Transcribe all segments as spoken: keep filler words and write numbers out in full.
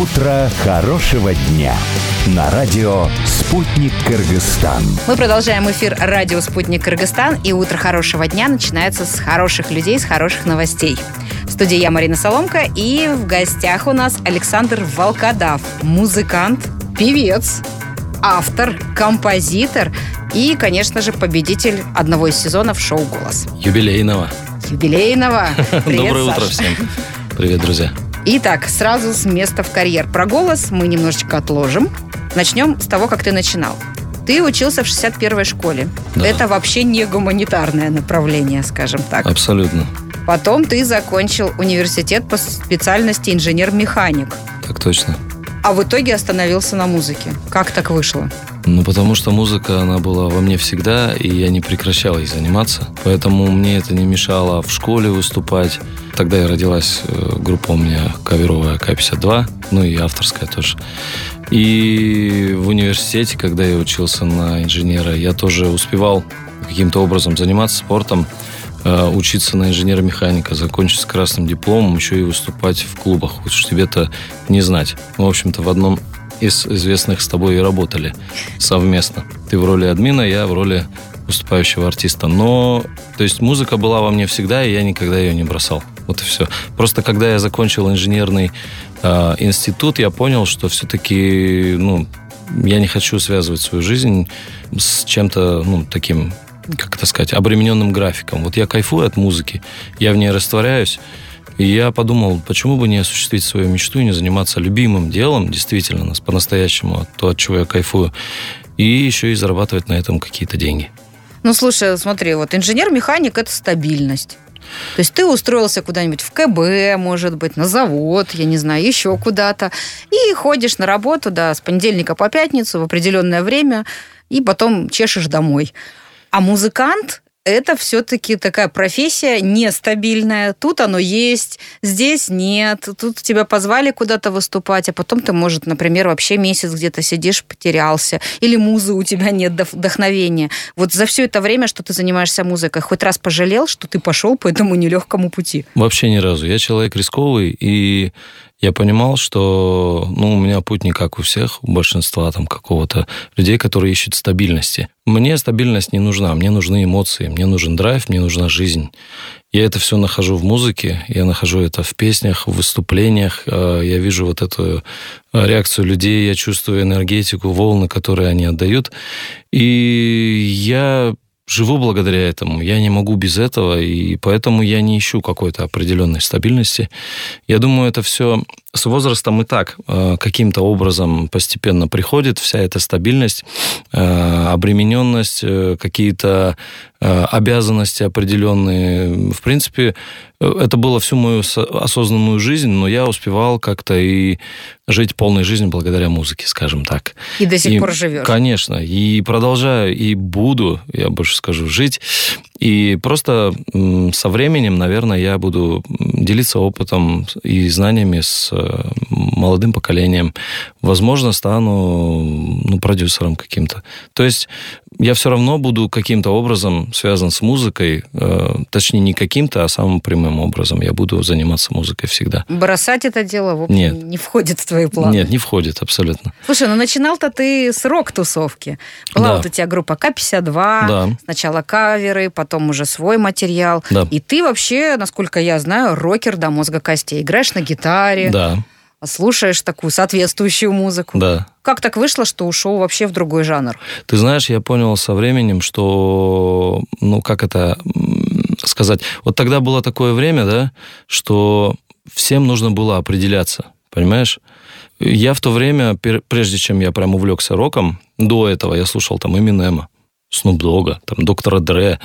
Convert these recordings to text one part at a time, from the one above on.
Утро хорошего дня на радио «Спутник Кыргызстан». Мы продолжаем эфир радио «Спутник Кыргызстан», и утро хорошего дня начинается с хороших людей, с хороших новостей. В студии я, Марина Соломка, и в гостях у нас Александр Волкодав, музыкант, певец, автор, композитор и, конечно же, победитель одного из сезонов шоу «Голос». Юбилейного. Юбилейного. Привет, Доброе Саша. утро всем. Привет, друзья. Итак, сразу с места в карьер. Про «Голос» мы немножечко отложим. Начнем с того, как ты начинал. Ты учился в шестьдесят первой школе. Да. Это вообще не гуманитарное направление, скажем так. Абсолютно. Потом ты закончил университет по специальности инженер-механик. Так точно. А в итоге остановился на музыке. Как так вышло? Ну, потому что музыка, она была во мне всегда, и я не прекращал ей заниматься. Поэтому мне это не мешало в школе выступать. Тогда и родилась группа у меня каверовая Ка пятьдесят два, ну и авторская тоже. И в университете, когда я учился на инженера, я тоже успевал каким-то образом заниматься спортом, учиться на инженера-механика, закончить с красным дипломом, еще и выступать в клубах. Вот уж тебе-то не знать. Мы, в общем-то, в одном из известных с тобой и работали совместно. Ты в роли админа, я в роли выступающего артиста. Но, то есть, музыка была во мне всегда, и я никогда ее не бросал. Вот и все. Просто когда я закончил инженерный э, институт, я понял, что все-таки, ну, я не хочу связывать свою жизнь с чем-то, ну, таким, как это сказать, обремененным графиком. Вот я кайфую от музыки, я в ней растворяюсь. И я подумал, почему бы не осуществить свою мечту и не заниматься любимым делом, действительно, по-настоящему, то, от чего я кайфую, и еще и зарабатывать на этом какие-то деньги. Ну, слушай, смотри, вот инженер-механик – это стабильность. То есть ты устроился куда-нибудь в ка бэ, может быть, на завод, я не знаю, еще куда-то, и ходишь на работу, да, с понедельника по пятницу в определенное время, и потом чешешь домой. А музыкант – это все-таки такая профессия нестабильная. Тут оно есть, здесь нет. Тут тебя позвали куда-то выступать, а потом ты, может, например, вообще месяц где-то сидишь, потерялся. Или музы у тебя нет вдохновения. Вот за все это время, что ты занимаешься музыкой, хоть раз пожалел, что ты пошел по этому нелегкому пути? Вообще ни разу. Я человек рисковый, и я понимал, что, ну, у меня путь не как у всех, у большинства там какого-то людей, которые ищут стабильности. Мне стабильность не нужна, мне нужны эмоции, мне нужен драйв, мне нужна жизнь. Я это все нахожу в музыке, я нахожу это в песнях, в выступлениях, я вижу вот эту реакцию людей, я чувствую энергетику, волны, которые они отдают, и я живу благодаря этому. Я не могу без этого, и поэтому я не ищу какой-то определенной стабильности. Я думаю, это все с возрастом и так каким-то образом постепенно приходит, вся эта стабильность, обремененность, какие-то обязанности определенные. В принципе, это было всю мою осознанную жизнь, но я успевал как-то и жить полной жизнью благодаря музыке, скажем так. И до сих и, пор живешь. Конечно. И продолжаю, и буду, я больше скажу, жить. И просто со временем, наверное, я буду делиться опытом и знаниями с молодым поколением. Возможно, стану, ну, продюсером каким-то. То есть я все равно буду каким-то образом связан с музыкой, э, точнее, не каким-то, а самым прямым образом. Я буду заниматься музыкой всегда. Бросать это дело, в общем, Нет. не входит в твои планы? Нет, не входит, абсолютно. Слушай, ну начинал-то ты с рок-тусовки. Была Да. вот у тебя группа Ка пятьдесят два, Да. сначала каверы, потом уже свой материал. Да. И ты вообще, насколько я знаю, рокер до мозга костей. Играешь на гитаре, Да, слушаешь такую соответствующую музыку. да. Как так вышло, что ушел вообще в другой жанр? Ты знаешь, я понял со временем, что, ну, как это сказать, вот тогда было такое время, да, что всем нужно было определяться, понимаешь? Я в то время, прежде чем я прям увлекся роком, до этого я слушал там Эминема, Снуп Догга, там Доктора Дре,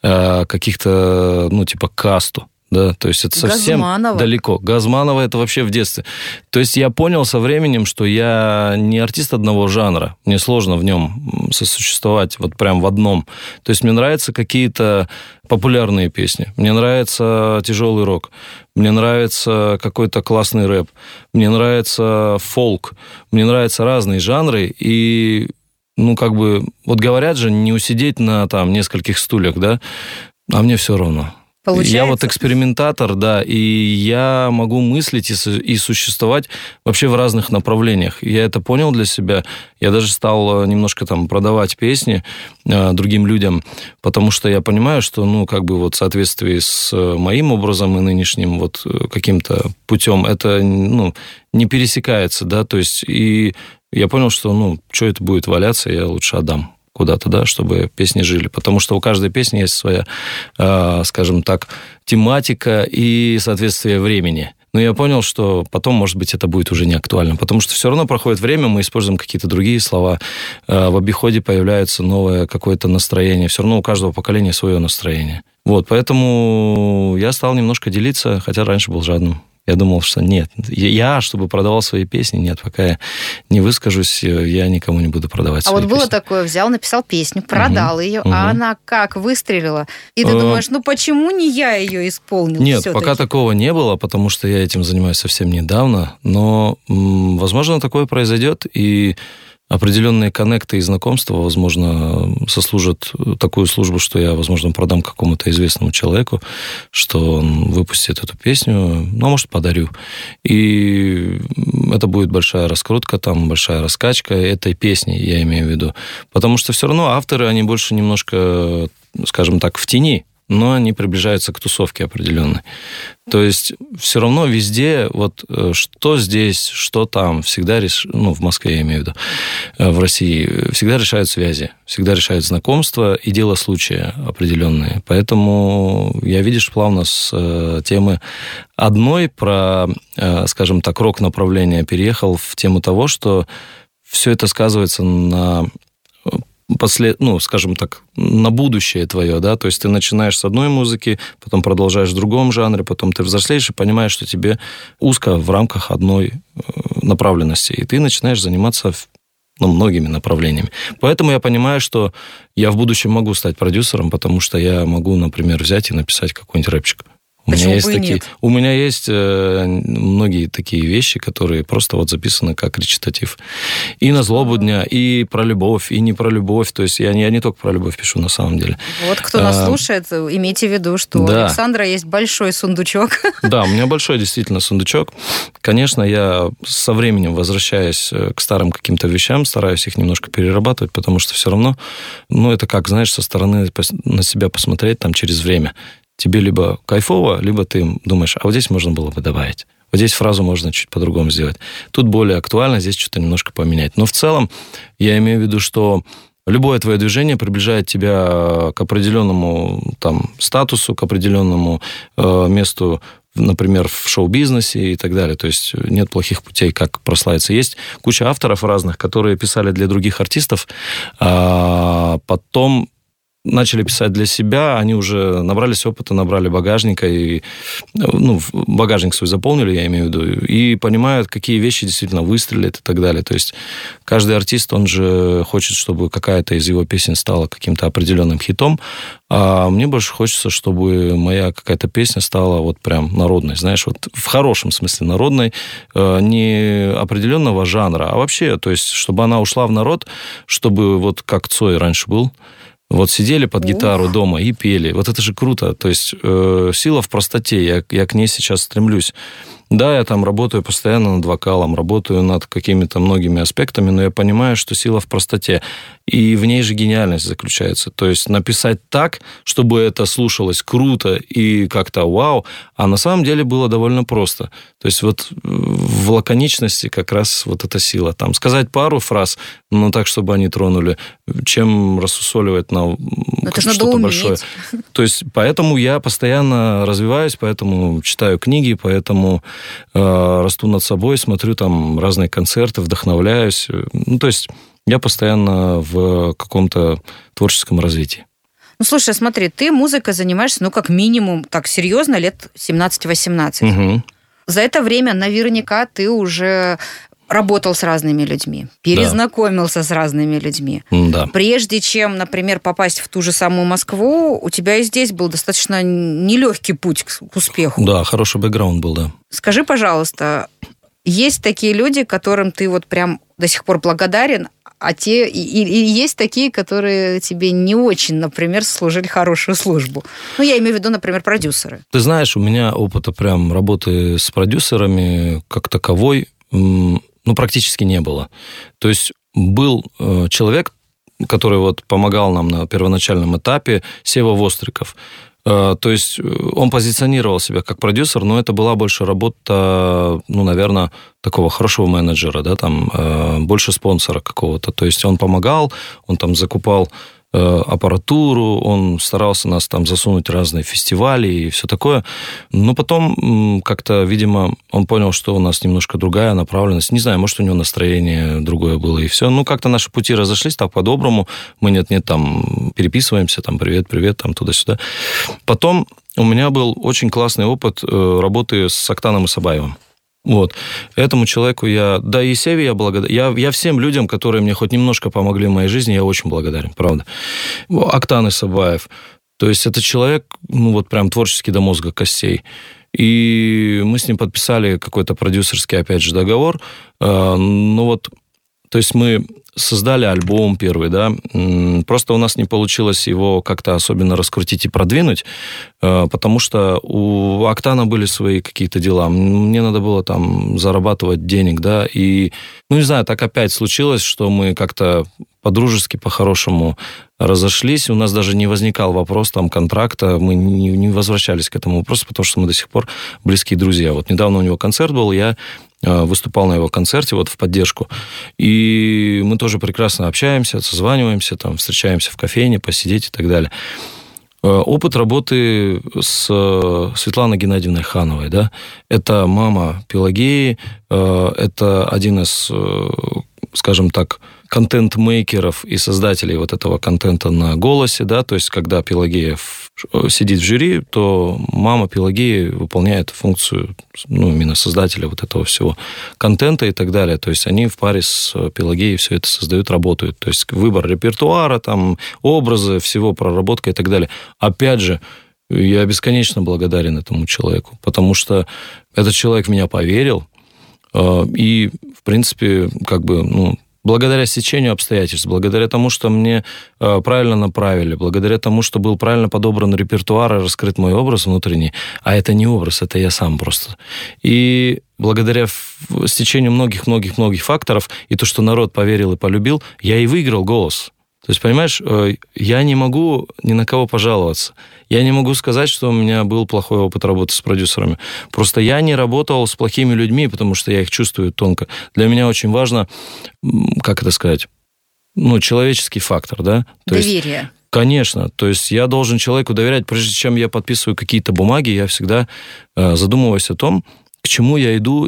каких-то, ну, типа Касту. Да, то есть это совсем Газманова. далеко. Газманова это вообще в детстве. То есть я понял со временем, что я не артист одного жанра. Мне сложно в нем сосуществовать вот прям в одном. То есть мне нравятся какие-то популярные песни. Мне нравится тяжелый рок. Мне нравится какой-то классный рэп. Мне нравится фолк. Мне нравятся разные жанры. И, ну, как бы, вот говорят же, не усидеть на там нескольких стульях, да? А мне все равно. Получается? Я вот экспериментатор, да, и я могу мыслить и, и существовать вообще в разных направлениях. Я это понял для себя. Я даже стал немножко там продавать песни э, другим людям, потому что я понимаю, что, ну, как бы вот в соответствии с моим образом и нынешним вот каким-то путем это, ну, не пересекается, да, то есть и я понял, что, ну, что это будет валяться, я лучше отдам куда-то, да, чтобы песни жили. Потому что у каждой песни есть своя, э, скажем так, тематика и соответствие времени. Но я понял, что потом, может быть, это будет уже не актуально. Потому что все равно проходит время, мы используем какие-то другие слова. Э, в обиходе появляется новое какое-то настроение. Все равно у каждого поколения свое настроение. Вот, поэтому я стал немножко делиться, хотя раньше был жадным. Я думал, что нет, я, чтобы продавал свои песни, нет, пока я не выскажусь, я никому не буду продавать а свои песни. А вот было песни. такое, взял, написал песню, продал угу, ее, угу. а она как выстрелила? И ты думаешь, ну почему не я ее исполнил? Нет, все-таки? Пока такого не было, потому что я этим занимаюсь совсем недавно, но, возможно, такое произойдет, и определенные коннекты и знакомства, возможно, сослужат такую службу, что я, возможно, продам какому-то известному человеку, что он выпустит эту песню, ну, может, подарю. И это будет большая раскрутка, там, большая раскачка этой песни, я имею в виду. Потому что все равно авторы, они больше немножко, скажем так, в тени, но они приближаются к тусовке определенной. То есть все равно везде, вот что здесь, что там, всегда, реш... ну, в Москве я имею в виду, в России, всегда решают связи, всегда решают знакомства и дело случая определенные. Поэтому я, видишь, плавно с темы одной про, скажем так, рок-направление переехал в тему того, что все это сказывается на... Послед... ну, скажем так, на будущее твое, да, то есть ты начинаешь с одной музыки, потом продолжаешь в другом жанре, потом ты взрослеешь и понимаешь, что тебе узко в рамках одной направленности, и ты начинаешь заниматься, ну, многими направлениями. Поэтому я понимаю, что я в будущем могу стать продюсером, потому что я могу, например, взять и написать какой-нибудь рэпчик. У меня, есть такие, у меня есть э, многие такие вещи, которые просто вот записаны как речитатив. И на злобу дня, и про любовь, и не про любовь. То есть я не, я не только про любовь пишу на самом деле. Вот кто нас а, слушает, имейте в виду, что да. у Александра есть большой сундучок. Да, у меня большой действительно сундучок. Конечно, я со временем возвращаюсь к старым каким-то вещам, стараюсь их немножко перерабатывать, потому что все равно, ну, это как, знаешь, со стороны на себя посмотреть там через время. Тебе либо кайфово, либо ты думаешь, а вот здесь можно было бы добавить. Вот здесь фразу можно чуть по-другому сделать. Тут более актуально, здесь что-то немножко поменять. Но в целом я имею в виду, что любое твое движение приближает тебя к определенному там, статусу, к определенному э, месту, например, в шоу-бизнесе и так далее. То есть нет плохих путей, как прославиться. Есть куча авторов разных, которые писали для других артистов, а потом начали писать для себя, они уже набрались опыта, набрали багажника, и, ну, багажник свой заполнили, я имею в виду, и понимают, какие вещи действительно выстрелят и так далее. То есть каждый артист, он же хочет, чтобы какая-то из его песен стала каким-то определенным хитом, а мне больше хочется, чтобы моя какая-то песня стала вот прям народной, знаешь, вот в хорошем смысле народной, не определенного жанра, а вообще, то есть чтобы она ушла в народ, чтобы вот как Цой раньше был, вот сидели под гитару Ух. дома и пели. Вот это же круто. То есть э, сила в простоте. Я, я к ней сейчас стремлюсь. Да, я там работаю постоянно над вокалом, работаю над какими-то многими аспектами, но я понимаю, что сила в простоте. И в ней же гениальность заключается. То есть написать так, чтобы это слушалось круто и как-то вау, а на самом деле было довольно просто. То есть вот в лаконичности как раз вот эта сила. Там сказать пару фраз, но так, чтобы они тронули, чем рассусоливать на что-то большое. То есть поэтому я постоянно развиваюсь, поэтому читаю книги, поэтому э, расту над собой, смотрю там разные концерты, вдохновляюсь. Ну, то есть я постоянно в каком-то творческом развитии. Ну, слушай, смотри, ты музыкой занимаешься, ну, как минимум, так серьезно, лет семнадцать-восемнадцать. Угу. За это время наверняка ты уже работал с разными людьми, перезнакомился да. с разными людьми. Да. Прежде чем, например, попасть в ту же самую Москву, у тебя и здесь был достаточно нелегкий путь к успеху. Да, хороший бэкграунд был, да. Скажи, пожалуйста, есть такие люди, которым ты вот прям до сих пор благодарен, а те и, и есть такие, которые тебе не очень, например, служили хорошую службу. Ну, я имею в виду, например, продюсеры. Ты знаешь, у меня опыта прям работы с продюсерами как таковой, ну, практически не было. То есть был человек, который вот помогал нам на первоначальном этапе, Сева Востриков. То есть он позиционировал себя как продюсер, но это была больше работа, ну, наверное, такого хорошего менеджера, да, там, больше спонсора какого-то. То есть он помогал, он там закупал аппаратуру, он старался нас там засунуть в разные фестивали и все такое. Но потом как-то, видимо, он понял, что у нас немножко другая направленность. Не знаю, может, у него настроение другое было, и все. Ну, как-то наши пути разошлись так по-доброму. Мы нет-нет, там, переписываемся, там, привет-привет, там, туда-сюда. Потом у меня был очень классный опыт работы с Октаном Исабаевым. Вот. Этому человеку я... Да, и Севе я благодарен. Я, я всем людям, которые мне хоть немножко помогли в моей жизни, я очень благодарен, правда. Октан Исабаев. То есть это человек, ну, вот прям творческий до мозга костей. И мы с ним подписали какой-то продюсерский, опять же, договор. Ну, вот... То есть мы создали альбом первый, да, просто у нас не получилось его как-то особенно раскрутить и продвинуть, потому что у Октана были свои какие-то дела. Мне надо было там зарабатывать денег, да, и, ну, не знаю, так опять случилось, что мы как-то по-дружески, по-хорошему разошлись. У нас даже не возникал вопрос там контракта, мы не, не возвращались к этому вопросу, потому что мы до сих пор близкие друзья. Вот недавно у него концерт был, я выступал на его концерте вот в поддержку, и мы тоже прекрасно общаемся, созваниваемся, там, встречаемся в кофейне, посидеть и так далее. Опыт работы с Светланой Геннадьевной Хановой, да, это мама Пелагеи, это один из, скажем так, контент-мейкеров и создателей вот этого контента на «Голосе», да, то есть когда Пелагея сидит в жюри, то мама Пелагеи выполняет функцию, ну, именно создателя вот этого всего контента и так далее. То есть они в паре с Пелагеей все это создают, работают. То есть выбор репертуара, там, образы, всего, проработка и так далее. Опять же, я бесконечно благодарен этому человеку, потому что этот человек в меня поверил, и, в принципе, как бы, ну, благодаря стечению обстоятельств, благодаря тому, что мне э, правильно направили, благодаря тому, что был правильно подобран репертуар и раскрыт мой образ внутренний, а это не образ, это я сам просто. И благодаря стечению многих-многих-многих факторов, и то, что народ поверил и полюбил, я и выиграл «Голос». То есть, понимаешь, я не могу ни на кого пожаловаться. Я не могу сказать, что у меня был плохой опыт работы с продюсерами. Просто я не работал с плохими людьми, потому что я их чувствую тонко. Для меня очень важно, как это сказать, ну, человеческий фактор, да? То Доверие. Есть, конечно. То есть я должен человеку доверять. Прежде чем я подписываю какие-то бумаги, я всегда задумываюсь о том, к чему я иду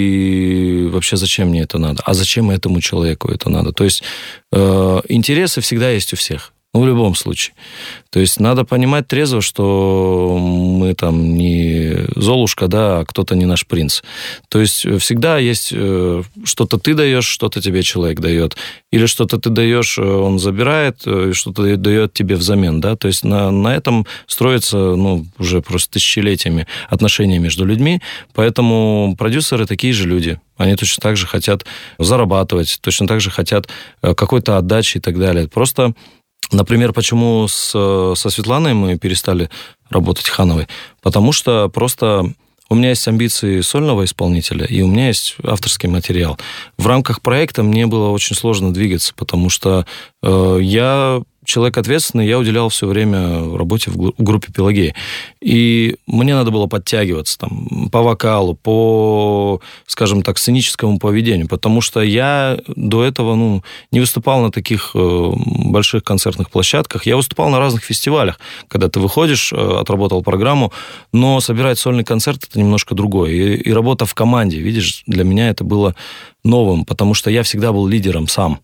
и вообще зачем мне это надо, а зачем этому человеку это надо. То есть э, интересы всегда есть у всех, ну, в любом случае. То есть надо понимать трезво, что мы там не Золушка, да, а кто-то не наш принц. То есть всегда есть э, что-то ты даешь, что-то тебе человек дает. Или что-то ты даешь, он забирает, и что-то дает тебе взамен, да. То есть на, на этом строится, ну, уже просто тысячелетиями отношения между людьми. Поэтому продюсеры такие же люди. Они точно так же хотят зарабатывать, точно так же хотят какой-то отдачи и так далее. Просто... Например, почему с, со Светланой мы перестали работать Хановой? Потому что просто у меня есть амбиции сольного исполнителя, и у меня есть авторский материал. В рамках проекта мне было очень сложно двигаться, потому что э, я человек ответственный, я уделял все время работе в группе «Пелагея». И мне надо было подтягиваться там, по вокалу, по, скажем так, сценическому поведению, потому что я до этого, ну, не выступал на таких э, больших концертных площадках. Я выступал на разных фестивалях, когда ты выходишь, э, отработал программу, но собирать сольный концерт – это немножко другое. И, и работа в команде, видишь, для меня это было новым, потому что я всегда был лидером сам.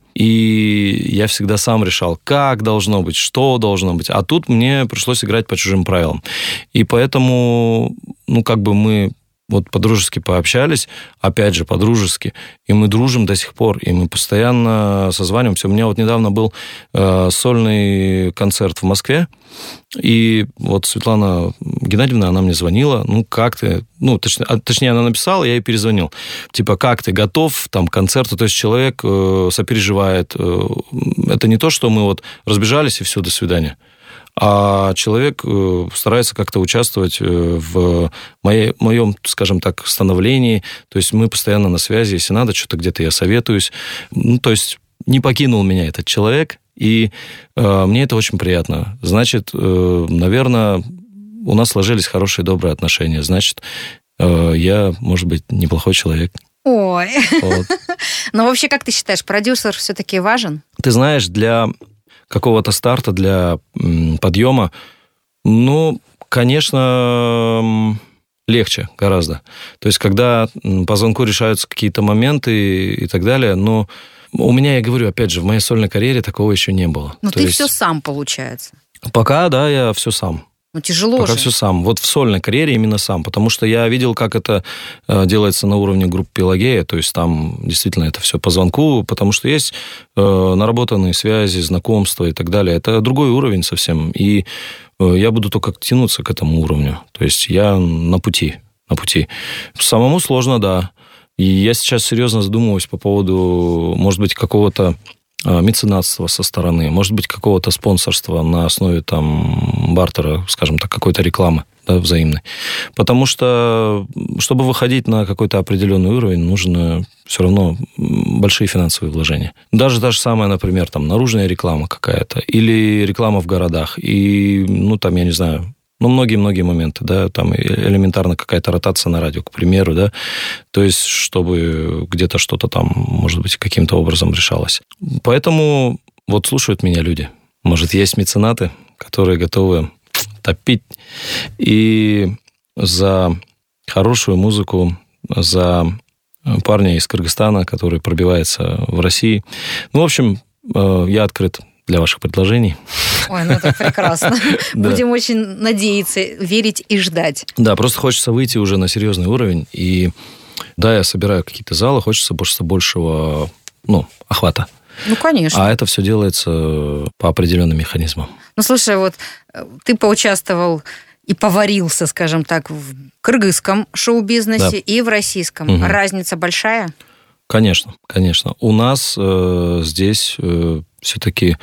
И я всегда сам решал, как должно быть, что должно быть. А тут мне пришлось играть по чужим правилам. И поэтому, ну, как бы мы вот по-дружески пообщались, опять же, по-дружески, и мы дружим до сих пор, и мы постоянно созваниваемся. У меня вот недавно был э, сольный концерт в Москве, и вот Светлана Геннадьевна, она мне звонила, ну, как ты, ну, точнее, точнее она написала, я ей перезвонил, типа, как ты, готов там, к концерту, то есть человек э, сопереживает, э, это не то, что мы вот разбежались и все, до свидания, а человек э, старается как-то участвовать э, в моей, моем, скажем так, становлении, то есть мы постоянно на связи, если надо, что-то где-то я советуюсь, ну, то есть не покинул меня этот человек, и э, мне это очень приятно. Значит, э, наверное, у нас сложились хорошие, добрые отношения. Значит, э, я, может быть, неплохой человек. Ой. Вот. Но вообще, как ты считаешь, продюсер все-таки важен? Ты знаешь, для какого-то старта, для м, подъема, ну, конечно, легче гораздо. То есть, когда по звонку решаются какие-то моменты и так далее, но у меня, я говорю, опять же, в моей сольной карьере такого еще не было. Но То ты есть, все сам, получается. Пока, да, я все сам. Ну, тяжело Пока же. все сам. Вот в сольной карьере именно сам. Потому что я видел, как это э, делается на уровне группы «Пелагея». То есть там действительно это все по звонку, потому что есть э, наработанные связи, знакомства и так далее. Это другой уровень совсем. И э, я буду только тянуться к этому уровню. То есть я на пути. На пути. Самому сложно, да. И я сейчас серьезно задумываюсь по поводу, может быть, какого-то меценатства со стороны, может быть, какого-то спонсорства на основе там бартера, скажем так, какой-то рекламы, да, взаимной. Потому что, чтобы выходить на какой-то определенный уровень, нужно все равно большие финансовые вложения. Даже та же самая, например, там, наружная реклама какая-то, или реклама в городах, и, ну, там, я не знаю, ну, многие-многие моменты, да, там элементарно какая-то ротация на радио, к примеру, да, то есть, чтобы где-то что-то там, может быть, каким-то образом решалось. Поэтому вот слушают меня люди. Может, есть меценаты, которые готовы топить и за хорошую музыку, за парня из Кыргызстана, который пробивается в России. Ну, в общем, я открыт для ваших предложений. Ой, ну это прекрасно. Будем очень надеяться, верить и ждать. Да, просто хочется выйти уже на серьезный уровень. И да, я собираю какие-то залы, хочется больше большего, ну, охвата. Ну, конечно. А это все делается по определенным механизмам. Ну, слушай, вот ты поучаствовал и поварился, скажем так, в кыргызском шоу-бизнесе, да, и в российском. Угу. Разница большая? Конечно, конечно. У нас э, здесь э, все-таки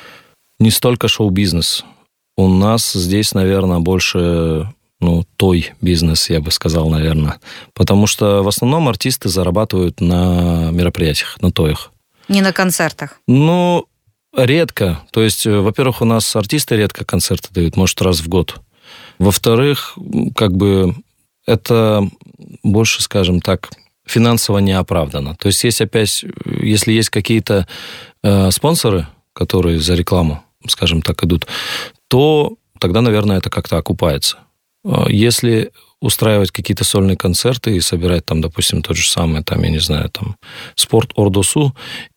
не столько шоу-бизнес. У нас здесь, наверное, больше, ну, той бизнес, я бы сказал, наверное. Потому что в основном артисты зарабатывают на мероприятиях, на тоях. Не на концертах? Ну, редко. То есть, во-первых, у нас артисты редко концерты дают, может, раз в год. Во-вторых, как бы это больше, скажем так, финансово не оправдано. То есть, есть опять, если есть какие-то э, спонсоры, которые за рекламу, скажем так, идут, то тогда, наверное, это как-то окупается. Если устраивать какие-то сольные концерты и собирать там, допустим, тот же самый, там, я не знаю, там, спорт Ордосу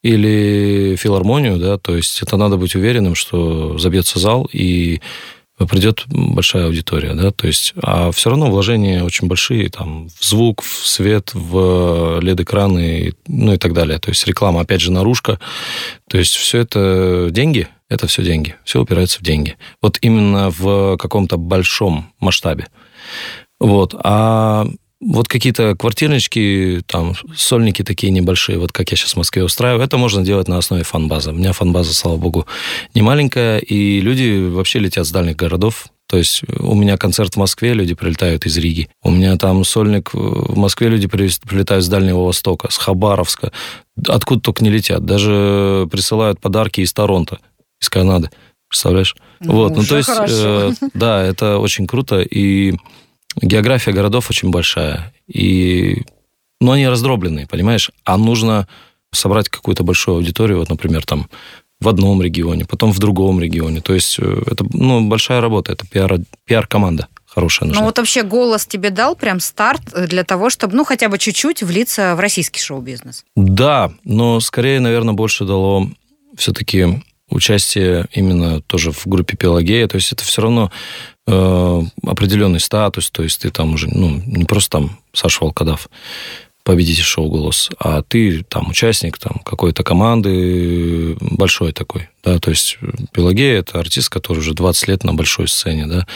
или филармонию, да, то есть это надо быть уверенным, что забьется зал и придет большая аудитория, да, то есть, а все равно вложения очень большие, там, в звук, в свет, в лед-экраны, ну и так далее, то есть реклама, опять же, наружка, то есть все это деньги, это все деньги, все упирается в деньги, вот именно в каком-то большом масштабе, вот, а вот какие-то квартирнички, там, сольники такие небольшие, вот как я сейчас в Москве устраиваю, это можно делать на основе фан-базы. У меня фан-база, слава богу, не маленькая, и люди вообще летят с дальних городов. То есть у меня концерт в Москве, люди прилетают из Риги. У меня там сольник в Москве, люди прилетают с Дальнего Востока, с Хабаровска. Откуда только не летят. Даже присылают подарки из Торонто, из Канады. Представляешь? Ну, вот, ну то есть, э, да, это очень круто, и география городов очень большая, и, ну, они раздробленные, понимаешь? А нужно собрать какую-то большую аудиторию, вот, например, там, в одном регионе, потом в другом регионе. То есть это, ну, большая работа, это пиар, пиар-команда хорошая нужна. Ну вот вообще «Голос» тебе дал прям старт для того, чтобы, ну, хотя бы чуть-чуть влиться в российский шоу-бизнес? Да, но скорее, наверное, больше дало все-таки участие именно тоже в группе «Пелагея». То есть это все равно э, определенный статус, то есть ты там уже, ну, не просто там Саша Волкодав, победитель шоу «Голос», а ты там участник там какой-то команды большой такой, да, то есть Пелагея – это артист, который уже двадцать лет на большой сцене, да,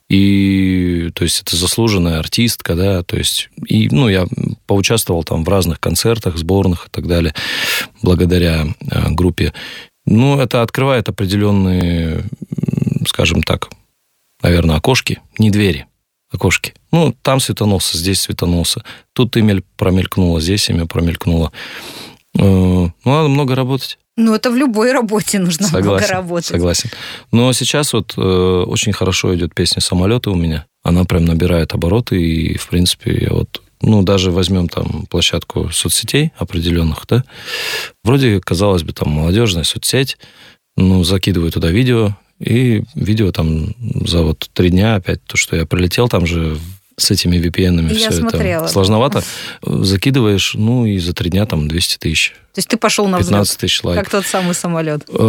и, то есть, это заслуженная артистка, да, то есть, и, ну, я поучаствовал там в разных концертах, сборных и так далее, благодаря э, группе. Ну, это открывает определенные, скажем так, наверное, окошки, не двери, окошки. Ну, там светанулся, здесь светанулся. Тут имя промелькнуло, здесь имя промелькнуло. Ну, надо много работать. Ну, это в любой работе нужно согласен, много работать. Согласен. Но сейчас вот э, очень хорошо идет песня «Самолеты» у меня. Она прям набирает обороты, и, в принципе, я вот, ну, даже возьмем там площадку соцсетей определенных, да, вроде, казалось бы, там молодежная соцсеть, ну, закидываю туда видео, и видео там за вот три дня опять, то, что я прилетел, там же с этими ви пи эн-ами я все смотрела, это сложновато. Да. Закидываешь, ну, и за три дня там двести тысяч. То есть ты пошел на взлет, пятнадцать тысяч лайков. Как тот самый самолет? Э,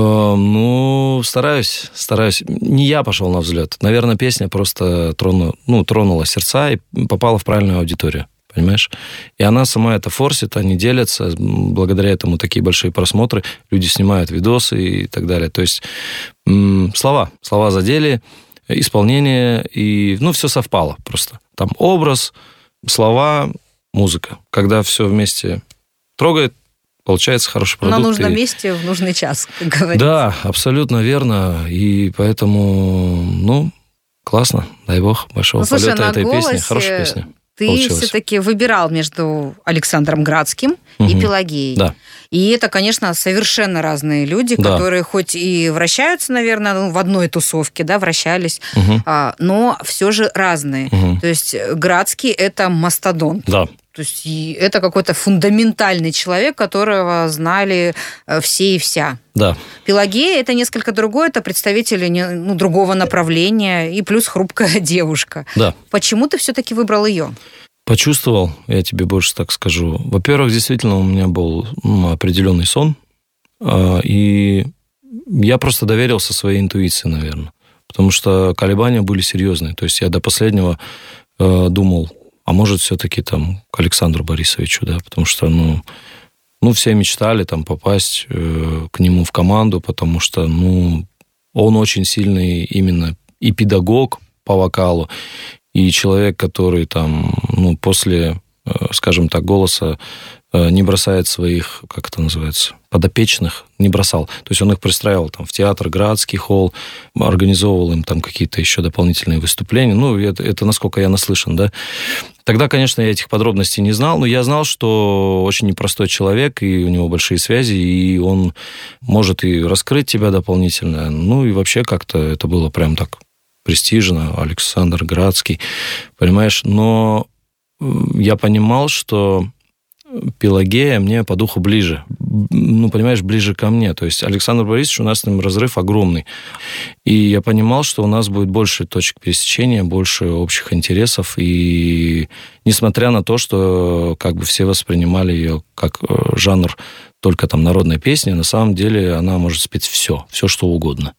ну, стараюсь, стараюсь. Не я пошел на взлет. Наверное, песня просто тронула, ну, тронула сердца и попала в правильную аудиторию. Понимаешь? И она сама это форсит, они делятся, благодаря этому такие большие просмотры, люди снимают видосы и так далее. То есть м- слова, слова задели, исполнение, и, ну, все совпало просто. Там образ, слова, музыка. Когда все вместе трогает, получается хороший продукт. На нужном и... месте в нужный час, как говорится. Да, абсолютно верно. И поэтому, ну, классно. Дай бог большого ну, полета слушай, этой голосе... песни. Хорошая песня. Ты получилось. Все-таки выбирал между Александром Градским угу. и Пелагеей. Да. И это, конечно, совершенно разные люди, да. которые хоть и вращаются, наверное, ну, в одной тусовке, да, вращались, угу. а, но все же разные. Угу. То есть Градский – это мастодонт. Да. То есть это какой-то фундаментальный человек, которого знали все и вся. Да. Пелагея – это несколько другое, это представители ну, другого направления, и плюс хрупкая девушка. Да. Почему ты все-таки выбрал ее? Почувствовал, я тебе больше так скажу. Во-первых, действительно, у меня был ну, определенный сон, и я просто доверился своей интуиции, наверное. Потому что колебания были серьезные. То есть я до последнего думал, а может, все-таки там к Александру Борисовичу, да, потому что, ну, ну все мечтали там попасть э, к нему в команду, потому что, ну, он очень сильный именно и педагог по вокалу, и человек, который там, ну, после, э, скажем так, «Голоса» э, не бросает своих, как это называется, подопечных, не бросал. То есть он их пристраивал там в театр, Градский холл, организовывал им там какие-то еще дополнительные выступления. Ну, это, это насколько я наслышан, да. Тогда, конечно, я этих подробностей не знал, но я знал, что очень непростой человек, и у него большие связи, и он может и раскрыть тебя дополнительно. Ну, и вообще как-то это было прям так престижно. Александр Градский, понимаешь? Но я понимал, что Пелагея мне по духу ближе. Ну, понимаешь, ближе ко мне. То есть Александр Борисович, у нас с ним разрыв огромный. И я понимал, что у нас будет больше точек пересечения, больше общих интересов. И несмотря на то, что как бы все воспринимали ее как жанр только там народной песни, на самом деле она может спеть все, все что угодно.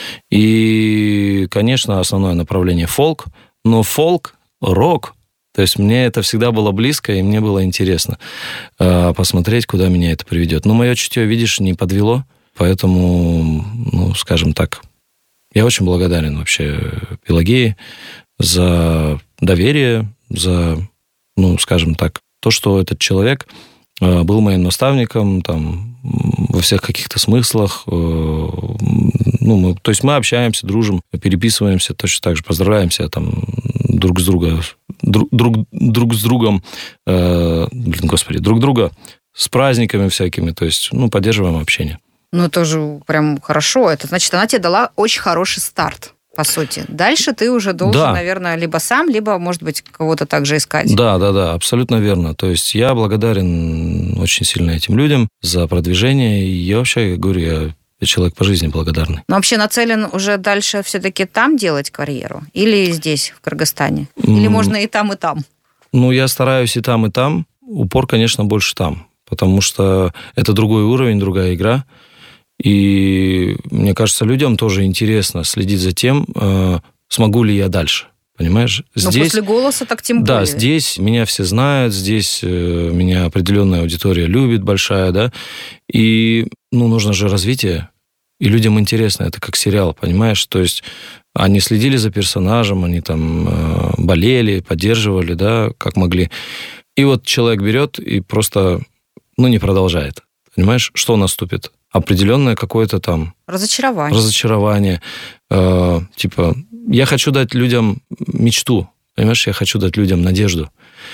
И, конечно, основное направление фолк, но фолк, рок. То есть мне это всегда было близко, и мне было интересно э, посмотреть, куда меня это приведет. Но мое чутье, видишь, не подвело, поэтому, ну, скажем так, я очень благодарен вообще Пелагее за доверие, за, ну, скажем так, то, что этот человек э, был моим наставником, там, во всех каких-то смыслах. Э, ну, мы, то есть мы общаемся, дружим, переписываемся, точно так же поздравляемся там друг с другом. Друг, друг, друг с другом, э, блин, господи, друг друга с праздниками всякими, то есть, ну, поддерживаем общение. Ну, тоже прям хорошо. Это значит, она тебе дала очень хороший старт, по сути. Дальше ты уже должен, да. наверное, либо сам, либо, может быть, кого-то также искать. Да, да, да, абсолютно верно. То есть я благодарен очень сильно этим людям за продвижение, и я вообще, говорю, я Я человек по жизни благодарный. Но вообще нацелен уже дальше все-таки там делать карьеру? Или здесь, в Кыргызстане? Или mm. можно и там, и там? Ну, я стараюсь и там, и там. Упор, конечно, больше там. Потому что это другой уровень, другая игра. И мне кажется, людям тоже интересно следить за тем, смогу ли я дальше. Понимаешь? Но здесь, после «Голоса» так тем да, более. Да, здесь меня все знают, здесь э, меня определенная аудитория любит, большая, да, и, ну, нужно же развитие, и людям интересно, это как сериал, понимаешь? То есть они следили за персонажем, они там э, болели, поддерживали, да, как могли. И вот человек берет и просто, ну, не продолжает. Понимаешь, что наступит? Определенное какое-то там... Разочарование. Разочарование. Э, типа, я хочу дать людям мечту, понимаешь? Я хочу дать людям надежду.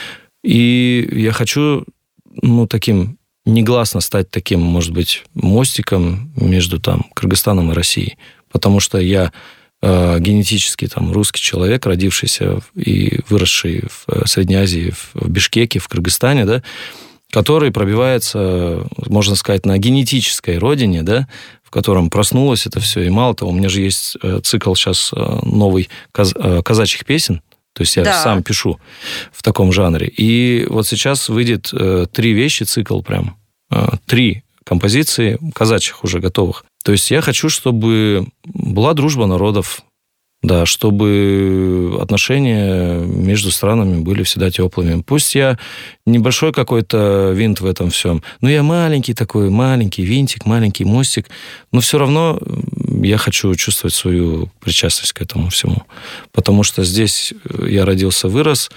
И я хочу, ну, таким... негласно стать таким, может быть, мостиком между там Кыргызстаном и Россией. Потому что я э, генетически там русский человек, родившийся и выросший в Средней Азии, в Бишкеке, в Кыргызстане, да, который пробивается, можно сказать, на генетической родине, да, в котором проснулось это все. И мало того, у меня же есть цикл сейчас новый каз- казачьих песен. То есть я да. сам пишу в таком жанре. И вот сейчас выйдет э, три вещи, цикл прям. Э, три композиции казачьих уже готовых. То есть я хочу, чтобы была дружба народов, да, чтобы отношения между странами были всегда теплыми. Пусть я небольшой какой-то винт в этом всем, но я маленький такой, маленький винтик, маленький мостик, но все равно я хочу чувствовать свою причастность к этому всему. Потому что здесь я родился, вырос,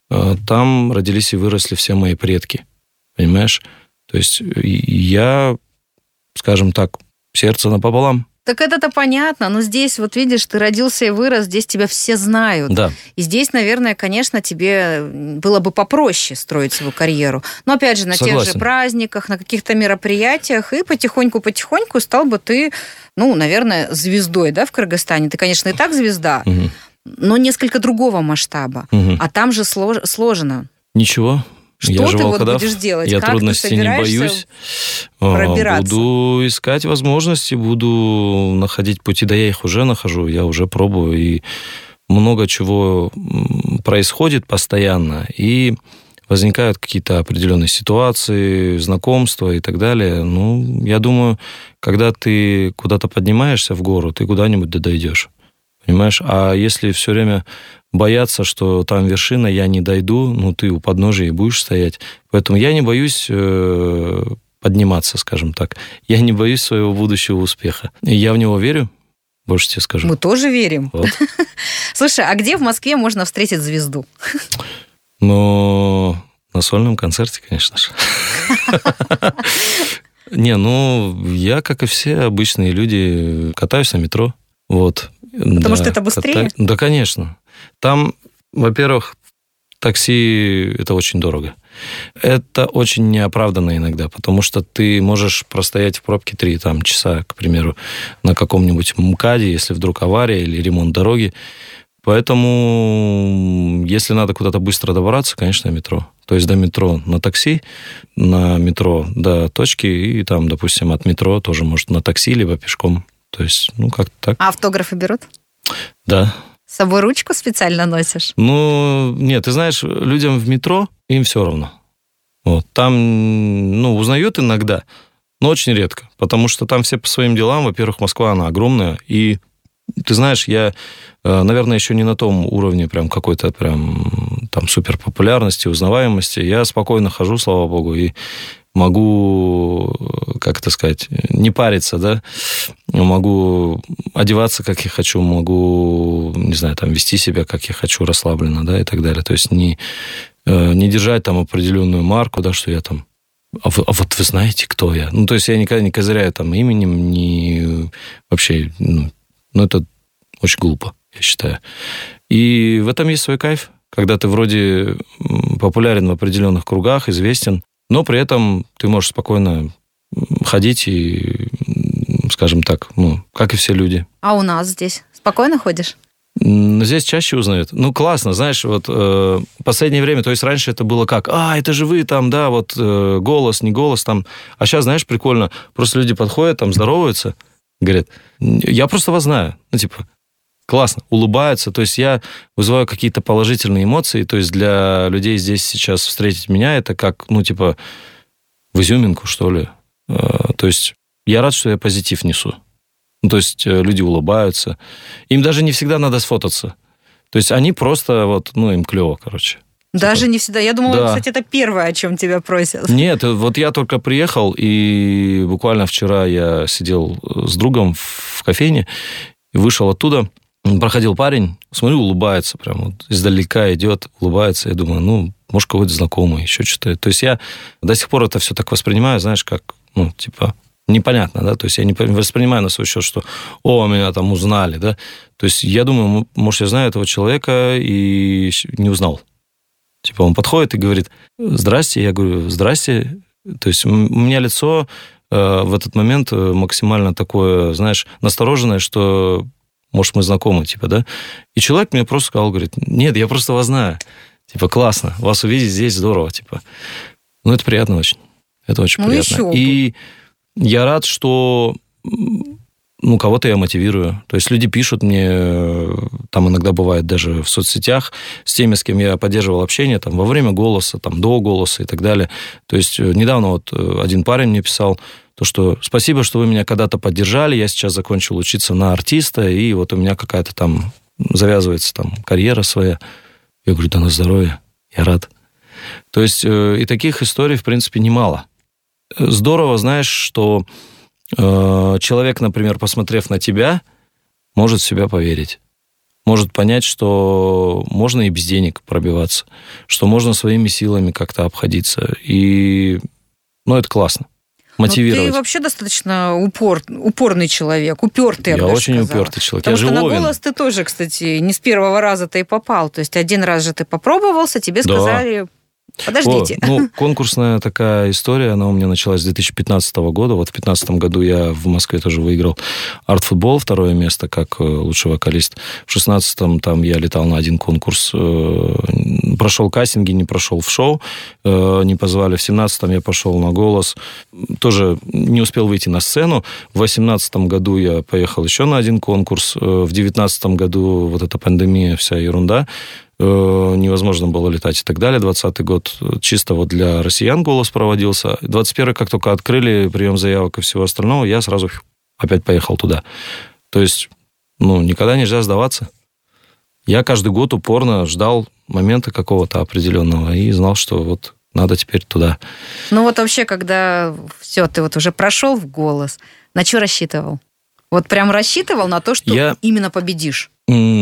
там родились и выросли все мои предки. Понимаешь? То есть я, скажем так, сердце напополам. Так это-то понятно, но здесь, вот видишь, ты родился и вырос, здесь тебя все знают. Да. И здесь, наверное, конечно, тебе было бы попроще строить свою карьеру. Но, опять же, на Согласен. тех же праздниках, на каких-то мероприятиях, и потихоньку-потихоньку стал бы ты, ну, наверное, звездой, да, в Кыргызстане. Ты, конечно, и так звезда, угу. но несколько другого масштаба. Угу. А там же слож... сложно. Ничего. Что я ты же вот будешь делать? Я как трудностей не боюсь. Пробираться? Буду искать возможности, буду находить пути. Да я их уже нахожу, я уже пробую. И много чего происходит постоянно. И возникают какие-то определенные ситуации, знакомства и так далее. Ну, я думаю, когда ты куда-то поднимаешься в гору, ты куда-нибудь дойдешь. Понимаешь? А если все время бояться, что там вершина, я не дойду, ну, ты у подножия и будешь стоять. Поэтому я не боюсь э, подниматься, скажем так. Я не боюсь своего будущего успеха. И я в него верю, больше тебе скажу. Мы тоже верим. Вот. Слушай, а где в Москве можно встретить звезду? Ну, на сольном концерте, конечно же. Не, ну, я, как и все обычные люди, катаюсь на метро. Вот. Потому да, что это быстрее? Ката... Да, конечно. Там, во-первых, такси – это очень дорого. Это очень неоправданно иногда, потому что ты можешь простоять в пробке три там, часа, к примеру, на каком-нибудь МКАДе, если вдруг авария или ремонт дороги. Поэтому, если надо куда-то быстро добраться, конечно, метро. То есть до метро на такси, на метро до точки, и там, допустим, от метро тоже, может, на такси, либо пешком. То есть, ну, как-то так. А автографы берут? Да. С собой ручку специально носишь? Ну, нет, ты знаешь, людям в метро, им все равно. Вот. Там, ну, узнают иногда, но очень редко. Потому что там все по своим делам. Во-первых, Москва, она огромная. И, ты знаешь, я, наверное, еще не на том уровне прям какой-то прям там суперпопулярности, узнаваемости. Я спокойно хожу, слава богу, и могу, как это сказать, не париться, да, могу одеваться, как я хочу, могу, не знаю, там, вести себя, как я хочу, расслабленно, да, и так далее. То есть не, не держать там определенную марку, да, что я там, а, вы, а вот вы знаете, кто я? Ну, то есть я никогда не козыряю там именем, не вообще, ну, ну, это очень глупо, я считаю. И в этом есть свой кайф, когда ты вроде популярен в определенных кругах, известен, но при этом ты можешь спокойно ходить и, скажем так, ну, как и все люди. А у нас здесь спокойно ходишь? Здесь чаще узнают. Ну, классно, знаешь, вот э, последнее время, то есть раньше это было как, а, это же вы там, да, вот э, голос, не голос там. А сейчас, знаешь, прикольно, просто люди подходят, там, здороваются, говорят, я просто вас знаю. Ну, типа, классно, улыбаются. То есть я вызываю какие-то положительные эмоции. То есть для людей здесь сейчас встретить меня, это как, ну, типа, в изюминку, что ли. То есть я рад, что я позитив несу. Ну, то есть люди улыбаются. Им даже не всегда надо сфотаться. То есть они просто вот, ну, им клево, короче. Даже типа. не всегда. Я думала, Да. кстати, это первое, о чем тебя просят. Нет, вот я только приехал, и буквально вчера я сидел с другом в кофейне, вышел оттуда, проходил парень, смотрю, улыбается прям, вот издалека идет, улыбается. Я думаю, ну, может, какой-то знакомый, еще что-то. То есть я до сих пор это все так воспринимаю, знаешь, как, ну, типа, непонятно, да, то есть я не воспринимаю на свой счет, что, о, меня там узнали, да. То есть я думаю, может, я знаю этого человека и не узнал. Типа он подходит и говорит, здрасте, я говорю, здрасте. То есть у меня лицо э, в этот момент максимально такое, знаешь, настороженное, что, может, мы знакомы, типа, да. И человек мне просто сказал, говорит, нет, я просто вас знаю. Типа, классно, вас увидеть здесь здорово, типа. Ну, это приятно очень. Это очень ну, приятно. Еще и я рад, что... Ну, кого-то я мотивирую. То есть люди пишут мне, там иногда бывает даже в соцсетях, с теми, с кем я поддерживал общение, там, во время голоса, там, до голоса и так далее. То есть недавно вот один парень мне писал, то, что спасибо, что вы меня когда-то поддержали, я сейчас закончил учиться на артиста, и вот у меня какая-то там завязывается там карьера своя. Я говорю, да на здоровье, я рад. То есть и таких историй, в принципе, немало. Здорово, знаешь, что человек, например, посмотрев на тебя, может в себя поверить. Может понять, что можно и без денег пробиваться, что можно своими силами как-то обходиться. И, ну, это классно. Мотивировать. Ну, ты вообще достаточно упор, упорный человек, упертый, я бы Я даже очень сказала. упертый человек. Потому я что живовен. на голос ты тоже, кстати, не с первого раза ты и попал. То есть один раз же ты попробовался, тебе Да. сказали... Подождите. О, ну, конкурсная такая история, она у меня началась с две тысячи пятнадцатого года. Вот в две тысячи пятнадцатом году я в Москве тоже выиграл арт-футбол, второе место, как лучший вокалист. В две тысячи шестнадцатом там я летал на один конкурс, прошел кастинги, не прошел в шоу, не позвали. В две тысячи семнадцатом я пошел на голос, тоже не успел выйти на сцену. В две тысячи восемнадцатом году я поехал еще на один конкурс. В две тысячи девятнадцатом году вот эта пандемия, вся ерунда, невозможно было летать и так далее. двадцатый год чисто вот для россиян голос проводился. двадцать первый, как только открыли прием заявок и всего остального, я сразу опять поехал туда. То есть, ну, никогда нельзя сдаваться. Я каждый год упорно ждал момента какого-то определенного и знал, что вот надо теперь туда. Ну вот вообще, когда все, ты вот уже прошел в голос, на что рассчитывал? Вот прям рассчитывал на то, что я... именно победишь?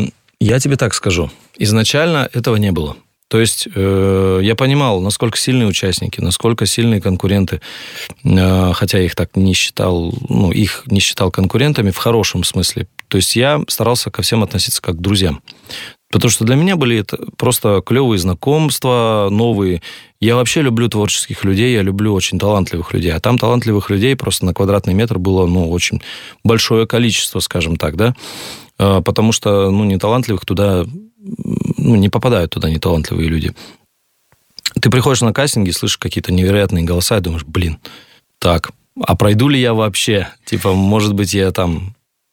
Я тебе так скажу. Изначально этого не было. То есть э, я понимал, насколько сильные участники, насколько сильные конкуренты, э, хотя я их так не считал, ну, их не считал конкурентами в хорошем смысле. То есть я старался ко всем относиться как к друзьям. Потому что для меня были это просто клевые знакомства, новые. Я вообще люблю творческих людей, я люблю очень талантливых людей. А там талантливых людей просто на квадратный метр было, ну, очень большое количество, скажем так, да. Потому что, ну, неталантливых туда, ну, не попадают туда неталантливые люди. Ты приходишь на кастинги, слышишь какие-то невероятные голоса и думаешь, блин, так, а пройду ли я вообще? Типа, может быть, я там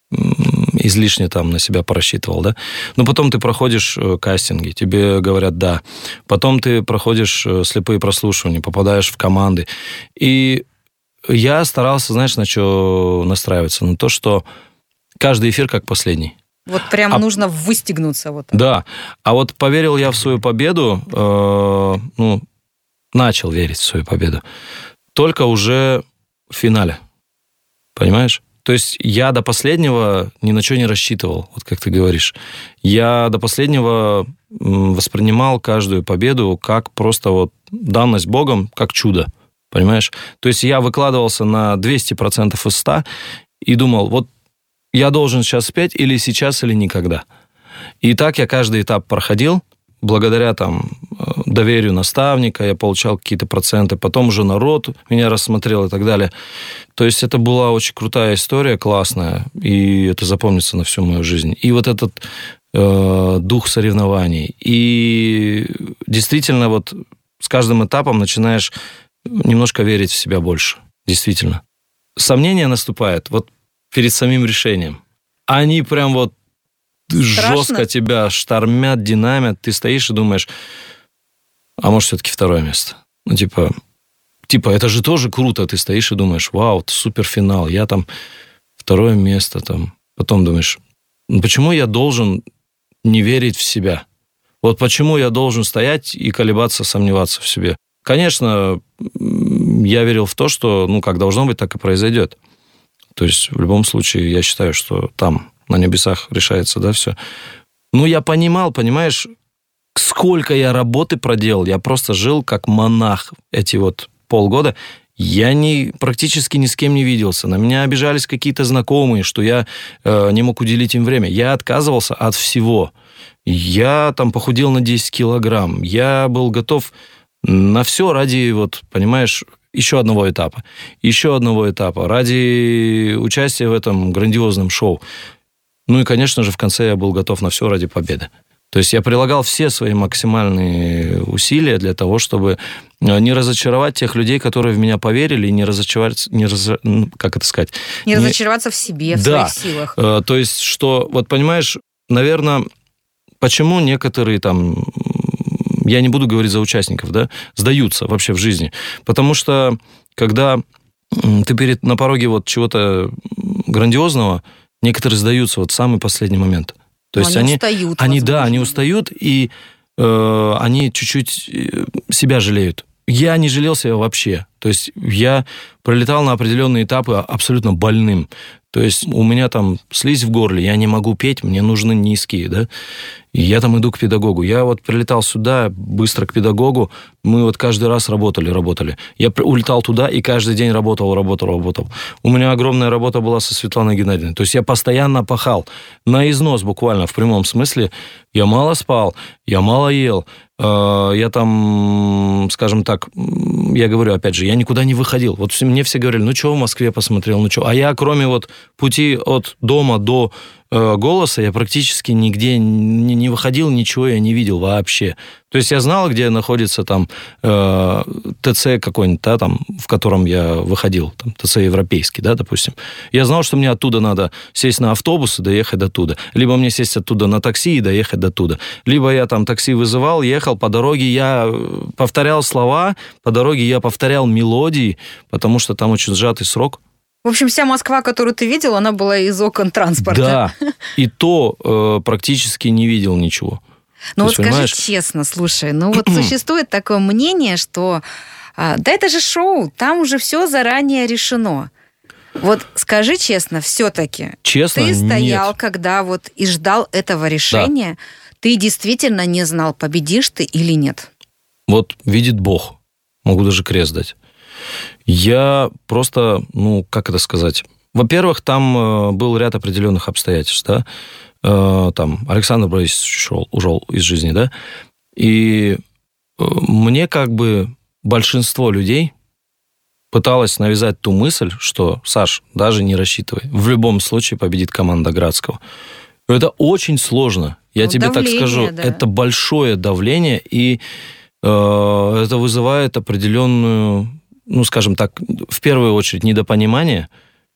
излишне там на себя порассчитывал, да? Но потом ты проходишь кастинги, тебе говорят «да». Потом ты проходишь слепые прослушивания, попадаешь в команды. И я старался, знаешь, на что настраиваться? На то, что каждый эфир как последний. Вот прям а... нужно выстегнуться. Вот так. Да. А вот поверил я в свою победу, э, ну, начал верить в свою победу, только уже в финале. Понимаешь? То есть я до последнего ни на что не рассчитывал, вот как ты говоришь. Я до последнего воспринимал каждую победу как просто вот данность Богом, как чудо. Понимаешь? То есть я выкладывался на двести процентов из ста и думал, вот я должен сейчас спеть или сейчас, или никогда. И так я каждый этап проходил. Благодаря там доверию наставника я получал какие-то проценты. Потом уже народ меня рассмотрел и так далее. То есть это была очень крутая история, классная. И это запомнится на всю мою жизнь. И вот этот э, дух соревнований. И действительно вот с каждым этапом начинаешь немножко верить в себя больше. Действительно. Сомнения наступают. Вот перед самим решением. Они прям вот страшно. Жестко тебя штормят, динамят. Ты стоишь и думаешь, а может, все-таки второе место? Ну, типа, типа, это же тоже круто. Ты стоишь и думаешь, вау, суперфинал. Я там второе место там. Потом думаешь, ну, почему я должен не верить в себя? Вот почему я должен стоять и колебаться, сомневаться в себе? Конечно, я верил в то, что, ну, как должно быть, так и произойдет. То есть, в любом случае, я считаю, что там, на небесах, решается, да, все. Но я понимал, понимаешь, сколько я работы проделал. Я просто жил как монах эти вот полгода. Я не, практически ни с кем не виделся. На меня обижались какие-то знакомые, что я э, не мог уделить им время. Я отказывался от всего. Я там похудел на десять килограмм. Я был готов на все ради, вот, понимаешь, еще одного этапа. Еще одного этапа. Ради участия в этом грандиозном шоу. Ну и, конечно же, в конце я был готов на все ради победы. То есть я прилагал все свои максимальные усилия для того, чтобы не разочаровать тех людей, которые в меня поверили, и не разочаровать, не раз, как это сказать? Не, не разочароваться в себе, в да. своих силах. То есть, что, вот понимаешь, наверное, почему некоторые там, я не буду говорить за участников, да, сдаются вообще в жизни. Потому что, когда ты перед, на пороге вот чего-то грандиозного, некоторые сдаются вот в самый последний момент. То есть они, они устают. Они, да, они устают, и э, они чуть-чуть себя жалеют. Я не жалел себя вообще. То есть я пролетал на определенные этапы абсолютно больным. То есть у меня там слизь в горле, я не могу петь, мне нужны низкие, да. И я там иду к педагогу. Я вот прилетал сюда, быстро к педагогу, мы вот каждый раз работали, работали. Я улетал туда и каждый день работал, работал, работал. У меня огромная работа была со Светланой Геннадьевной. То есть я постоянно пахал, на износ буквально, в прямом смысле. Я мало спал, я мало ел. Я там, скажем так, я говорю, опять же, я никуда не выходил. Вот мне все говорили, ну что в Москве посмотрел, ну что. А я, кроме вот пути от дома до э, «Голоса», я практически нигде не, не выходил, ничего я не видел вообще. То есть я знал, где находится там э, ТЦ какой-нибудь, да, там, в котором я выходил, там, ТЦ европейский, да, допустим. Я знал, что мне оттуда надо сесть на автобус и доехать до туда. Либо мне сесть оттуда на такси и доехать до туда. Либо я там такси вызывал, ехал, по дороге я повторял слова, по дороге я повторял мелодии, потому что там очень сжатый срок. В общем, вся Москва, которую ты видел, она была из окон транспорта. Да, и то э, практически не видел ничего. Ну вот скажи понимаешь? Честно, слушай, ну вот существует такое мнение, что а, да это же шоу, там уже все заранее решено. Вот скажи честно, все-таки, честно, ты стоял, нет. когда вот и ждал этого решения, да. Ты действительно не знал, победишь ты или нет? Вот видит Бог, могу даже крест дать. Я просто, ну, как это сказать? Во-первых, там был ряд определенных обстоятельств, да. Там Александр Борисович ушел, ушел из жизни, да. И мне как бы большинство людей пыталось навязать ту мысль, что, Саш, даже не рассчитывай. В любом случае победит команда Градского. Это очень сложно. Я ну, тебе так скажу. Да. Это большое давление, и э, это вызывает определенную... ну, скажем так, в первую очередь недопонимание,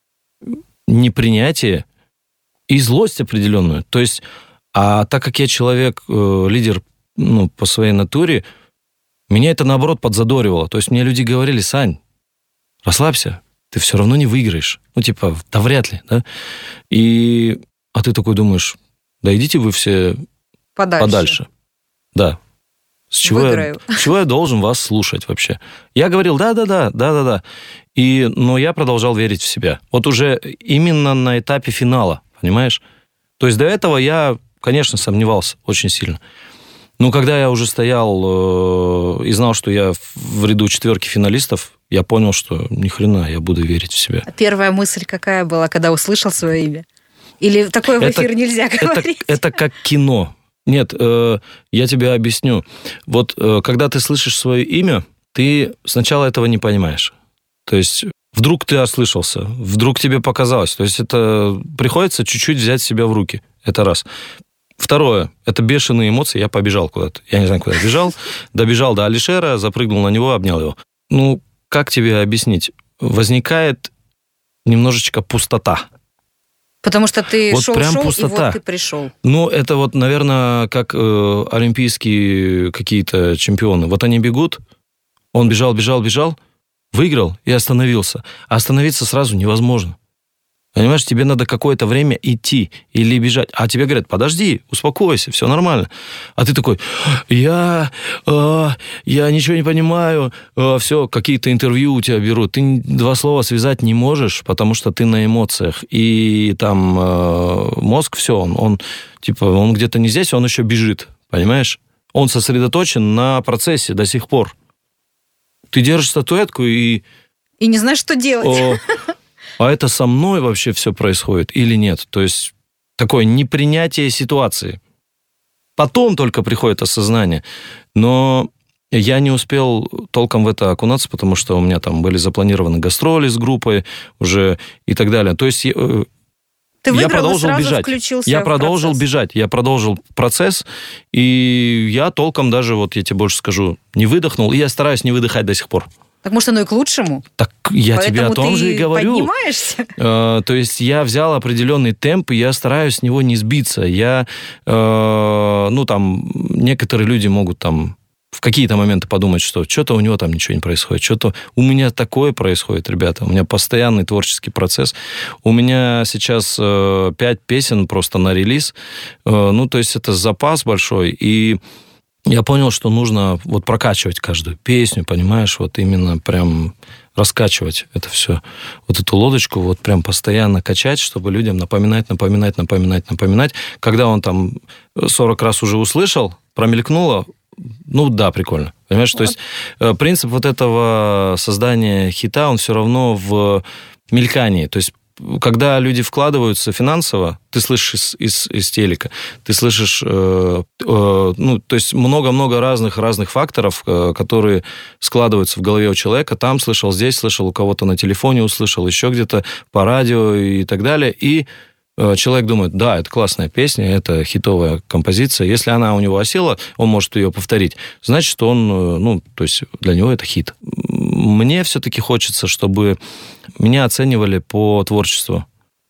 непринятие и злость определенную. То есть, а так как я человек, э, лидер, ну, по своей натуре, меня это, наоборот, подзадоривало. То есть, мне люди говорили, Сань, расслабься, ты все равно не выиграешь. Ну, типа, да вряд ли, да? И, а ты такой думаешь, да идите вы все подальше. подальше. Да. С чего, я, с чего я должен вас слушать вообще? Я говорил, да-да-да, да-да-да. И, но я продолжал верить в себя. Вот уже именно на этапе финала, понимаешь? То есть до этого я, конечно, сомневался очень сильно. Но когда я уже стоял э, и знал, что я в ряду четверки финалистов, я понял, что ни хрена, я буду верить в себя. Первая мысль какая была, когда услышал свое имя? Или такое в эфир это, нельзя говорить? Это, это как кино. Нет, э, я тебе объясню. Вот э, когда ты слышишь свое имя, ты сначала этого не понимаешь. То есть вдруг ты ослышался, вдруг тебе показалось. То есть это приходится чуть-чуть взять себя в руки. Это раз. Второе, это бешеные эмоции. Я побежал куда-то. Я не знаю, куда я бежал. Добежал до Алишера, запрыгнул на него, обнял его. Ну, как тебе объяснить? Возникает немножечко пустота. Потому что ты вот шел-шел, пустота. И вот ты пришел. Ну, это вот, наверное, как э, олимпийские какие-то чемпионы. Вот они бегут, он бежал, бежал, бежал, выиграл и остановился. А остановиться сразу невозможно. Понимаешь, тебе надо какое-то время идти или бежать. А тебе говорят, подожди, успокойся, все нормально. А ты такой, я, э, я ничего не понимаю, э, все, какие-то интервью у тебя берут. Ты два слова связать не можешь, потому что ты на эмоциях. И там э, мозг, все, он, он, типа, он где-то не здесь, он еще бежит, понимаешь? Он сосредоточен на процессе до сих пор. Ты держишь статуэтку и... И не знаешь, что делать. О, а это со мной вообще все происходит или нет? То есть такое непринятие ситуации. Потом только приходит осознание. Но я не успел толком в это окунаться, потому что у меня там были запланированы гастроли с группой уже и так далее. То есть... Ты я продолжил бежать. Я продолжил процесс. бежать. Я продолжил процесс. И я толком даже, вот я тебе больше скажу, не выдохнул. И я стараюсь не выдыхать до сих пор. Так может, оно и к лучшему? Так я Поэтому тебе о том же и говорю. Поднимаешься? Э, то есть я взял определенный темп, и я стараюсь с него не сбиться. Я, э, ну там, некоторые люди могут там в какие-то моменты подумать, что что-то у него там ничего не происходит, что-то у меня такое происходит, ребята. У меня постоянный творческий процесс. У меня сейчас э, пять песен просто на релиз. Э, ну, то есть это запас большой, и я понял, что нужно вот прокачивать каждую песню, понимаешь, вот именно прям раскачивать это все, вот эту лодочку, вот прям постоянно качать, чтобы людям напоминать, напоминать, напоминать, напоминать. Когда он там сорок раз уже услышал, промелькнуло, ну да, прикольно. Понимаешь, вот. То есть принцип вот этого создания хита, он все равно в мелькании. То есть когда люди вкладываются финансово, ты слышишь из, из, из телека, ты слышишь, э, э, ну, то есть много-много разных, разных факторов, э, которые складываются в голове у человека. Там слышал, здесь слышал, у кого-то на телефоне услышал, еще где-то по радио и так далее. И э, человек думает, да, это классная песня, это хитовая композиция. Если она у него осела, он может ее повторить. Значит, что он, э, ну, то есть для него это хит. Мне все-таки хочется, чтобы меня оценивали по творчеству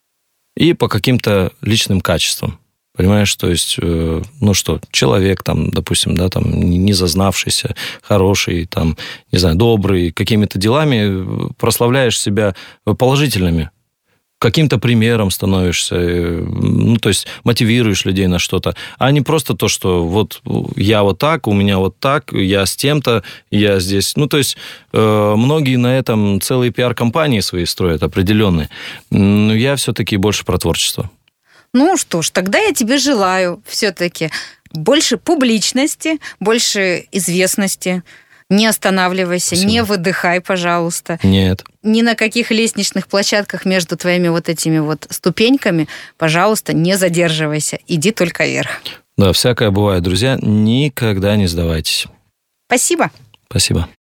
и по каким-то личным качествам. Понимаешь, то есть, э, ну что, человек там, допустим, да, там, не зазнавшийся, хороший, там, не знаю, добрый, какими-то делами прославляешь себя положительными. Каким-то примером становишься, ну, то есть мотивируешь людей на что-то, а не просто то, что вот я вот так, у меня вот так, я с тем-то, я здесь. Ну, то есть э, многие на этом целые пиар-компании свои строят определенные. Но я все-таки больше про творчество. Ну что ж, тогда я тебе желаю все-таки больше публичности, больше известности. Не останавливайся, Спасибо. Не выдыхай, пожалуйста. Нет. Ни на каких лестничных площадках между твоими вот этими вот ступеньками, пожалуйста, не задерживайся. Иди только вверх. Да, всякое бывает, друзья. Никогда не сдавайтесь. Спасибо. Спасибо.